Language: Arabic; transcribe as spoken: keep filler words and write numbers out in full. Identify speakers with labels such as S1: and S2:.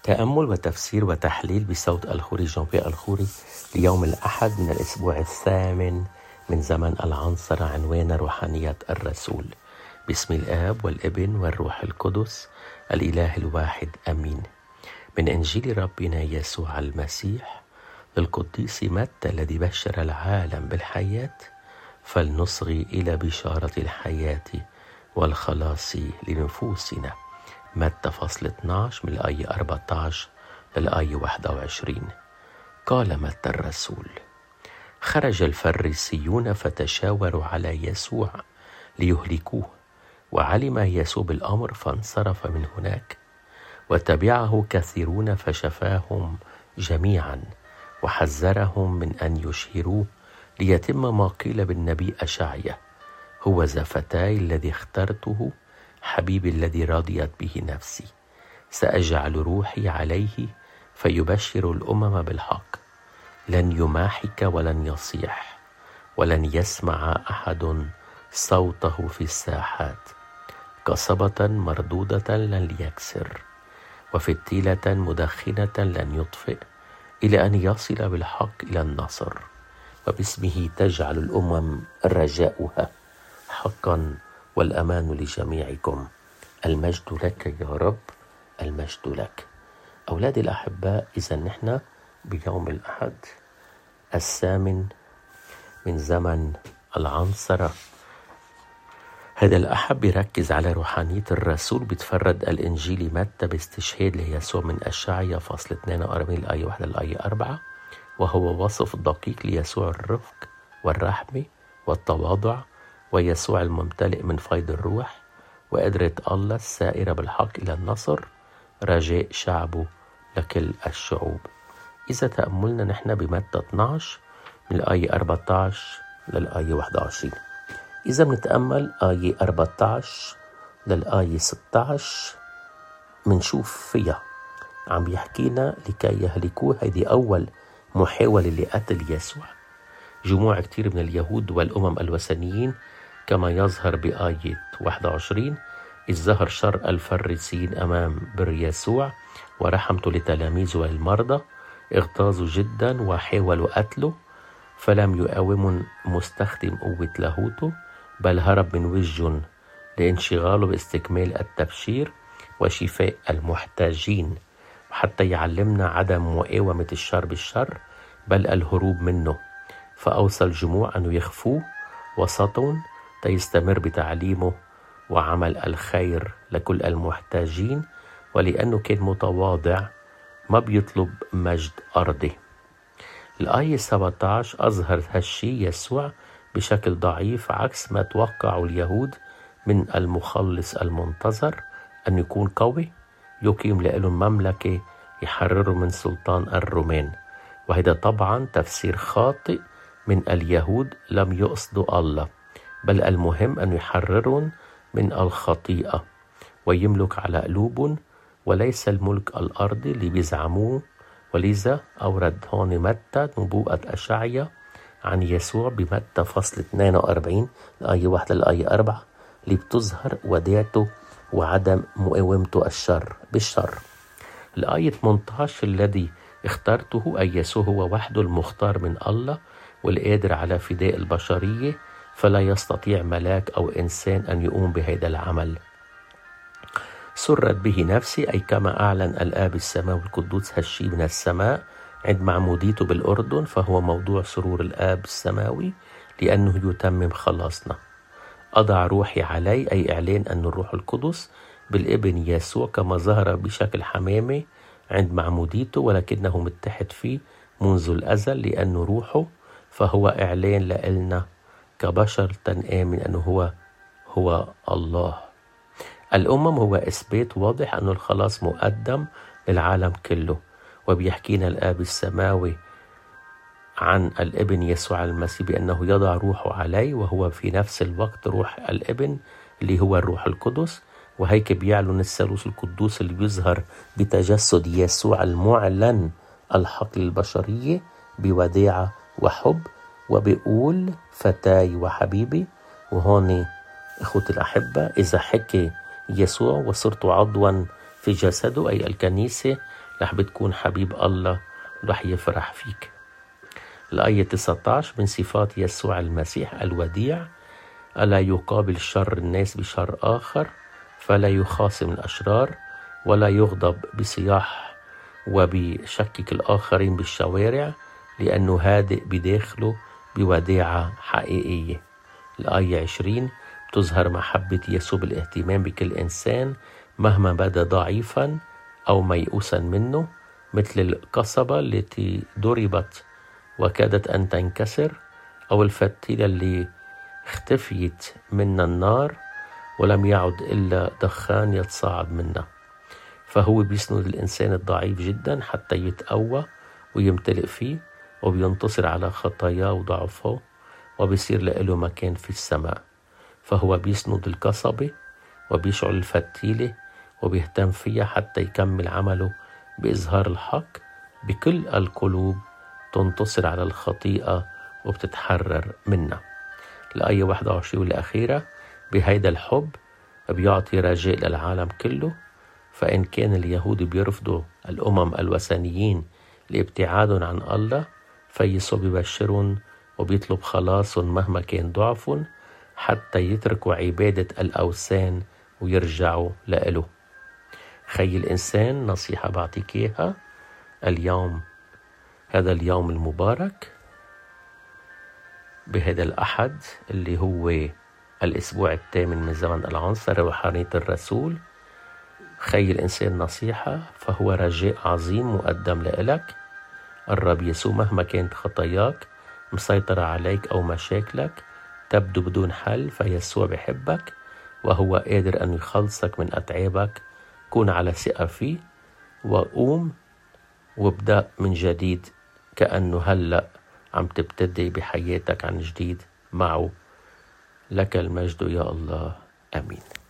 S1: تأمل وتفسير وتحليل بصوت الخوري جان بيير الخوري ليوم الأحد من الأسبوع الثامن من زمن العنصرة، عنوان روحانية الرسول. باسم الآب والابن والروح القدس الإله الواحد أمين. من إنجيل ربنا يسوع المسيح للقديس متى الذي بشر العالم بالحياة، فلنصغي إلى بشارة الحياة والخلاص لنفوسنا. متى فصل اثناشر من الآية أربعة عشر للآية واحد وعشرين. قال متى الرسول: خرج الفريسيون فتشاوروا على يسوع ليهلكوه، وعلم يسوع بالأمر فانصرف من هناك، وتبعه كثيرون فشفاهم جميعا، وحذرهم من أن يشهروه ليتم ما قيل بالنبي أشعيا: هو ذا فتاي الذي اخترته، حبيبي الذي رضيت به نفسي، سأجعل روحي عليه فيبشر الأمم بالحق، لن يماحك ولن يصيح، ولن يسمع أحد صوته في الساحات، قصبة مردودة لن يكسر، وفتيلة مدخنة لن يطفئ، إلى أن يصل بالحق إلى النصر، وباسمه تجعل الأمم رجاؤها، حقا والأمان لجميعكم. المجد لك يا رب، المجد لك. أولادي الأحباء، إذا نحن بيوم الأحد الثامن من زمن العنصرة، هذا الأحد بيركز على روحانية الرسول. بيتفرد الإنجيل متى باستشهاد ليسوع من أشعيا فصل اثنين وأربعين الآية واحد للآية أربعة، وهو وصف دقيق ليسوع الرفق والرحمة والتواضع، ويسوع الممتلئ من فيض الروح وقدرة الله السائرة بالحق إلى النصر، رجاء شعبه لكل الشعوب. إذا تأملنا نحن بمتى اثناشر من الآية أربعة عشر للآية واحد وعشرين. إذا بنتأمل آية أربعة عشر للآية ستة عشر منشوف فيها عم بيحكينا لكي يهلكوه. هذه أول محاولة لقتل يسوع. جموع كتير من اليهود والأمم الوثنيين، كما يظهر بآية واحد وعشرين: إذ ظهر شر الفريسيين أمام بر يسوع ورحمته لتلاميذه والمرضى، اغتاظوا جدا وحاولوا قتله، فلم يقاوموا مستخدم قوة لاهوته، بل هرب من وجههم لانشغاله باستكمال التبشير وشفاء المحتاجين، وحتى يعلمنا عدم مقاومة الشر بالشر بل الهروب منه. فأوصى الجموع أن يخفوه وسطهم تيستمر بتعليمه وعمل الخير لكل المحتاجين، ولأنه كان متواضع ما بيطلب مجد أرضي. الآية سبعة عشر أظهر هالشي يسوع بشكل ضعيف، عكس ما توقعوا اليهود من المخلص المنتظر أن يكون قوي، يقيم لهم مملكة، يحرروا من سلطان الرومان. وهذا طبعا تفسير خاطئ من اليهود، لم يقصدوا الله، بل المهم أن يحررون من الخطيئة ويملك على قلوبهم، وليس الملك الأرضي اللي بيزعموه. ولذا أورد هون متى نبوءة أشعيا عن يسوع بمتى فصل اثنين وأربعين الآية واحد للآية أربعة، اللي بتظهر وداعته وعدم مقاومته الشر بالشر. الآية ثمانية عشر: الذي اخترته، أي يسوع هو وحده المختار من الله والقادر على فداء البشرية، فلا يستطيع ملاك أو إنسان أن يقوم بهذا العمل. سرت به نفسي، أي كما أعلن الآب السماوي القدوس هالشي من السماء عند معموديته بالأردن، فهو موضوع سرور الآب السماوي لأنه يتمم خلاصنا. أضع روحي علي، أي إعلان أن الروح القدس بالابن يسوع كما ظهر بشكل حمامي عند معموديته، ولكنه متحد فيه منذ الأزل لأنه روحه، فهو إعلان لنا كبشر تنآمن أنه هو هو الله. الأمم هو إثبات واضح أن الخلاص مقدم للعالم كله، وبيحكينا الآب السماوي عن الابن يسوع المسيح بأنه يضع روحه عليه، وهو في نفس الوقت روح الابن اللي هو الروح القدس. وهيك بيعلن الثالوث القدوس اللي بيظهر بتجسد يسوع المعلن الحق للبشرية بوداعة وحب، وبيقول فتاي وحبيبي. وهون إخوتي الأحبة، إذا حكي يسوع وصرت عضوا في جسده أي الكنيسة رح بتكون حبيب الله ورح يفرح فيك. الآية تسعة عشر من صفات يسوع المسيح الوديع: ألا يقابل شر الناس بشر آخر، فلا يخاصم الأشرار، ولا يغضب بصياح وبشكك الآخرين بالشوارع، لأنه هادئ بداخله بوداعة حقيقية. الآية عشرين تظهر محبة يسوع بالاهتمام بكل إنسان مهما بدا ضعيفا أو ميؤوسا منه، مثل القصبة التي ضربت وكادت أن تنكسر، أو الفتيلة اللي اختفيت منها النار ولم يعد إلا دخان يتصاعد منها. فهو بيسند الإنسان الضعيف جدا حتى يتقوى ويمتلئ فيه، وبينتصر على خطاياه وضعفه، وبيصير له مكان في السماء. فهو بيسند القصبة وبيشعل الفتيلة وبيهتم فيها حتى يكمل عمله بإظهار الحق بكل القلوب تنتصر على الخطيئة وبتتحرر منها. الآية واحد وعشرين والأخيرة: بهيدا الحب بيعطي رجاء للعالم كله، فإن كان اليهود بيرفضوا الأمم الوثنيين لابتعادهم عن الله، فيسوع بيبشرهم وبيطلب خلاصهم مهما كان ضعفهم حتى يتركوا عبادة الأوثان ويرجعوا لإله. خي الإنسان، نصيحة بعطيك إياها اليوم، هذا اليوم المبارك بهذا الأحد اللي هو الأسبوع الثامن من زمن العنصر روحانية الرسول. خي الإنسان نصيحة، فهو رجاء عظيم مقدم لإلك. الرب يسوع مهما كانت خطاياك مسيطرة عليك أو مشاكلك تبدو بدون حل، فيسوع بحبك وهو قادر أن يخلصك من أتعابك. كون على ثقة فيه وقوم وابدأ من جديد، كأنه هلأ عم تبتدي بحياتك عن جديد معه. لك المجد يا الله، آمين.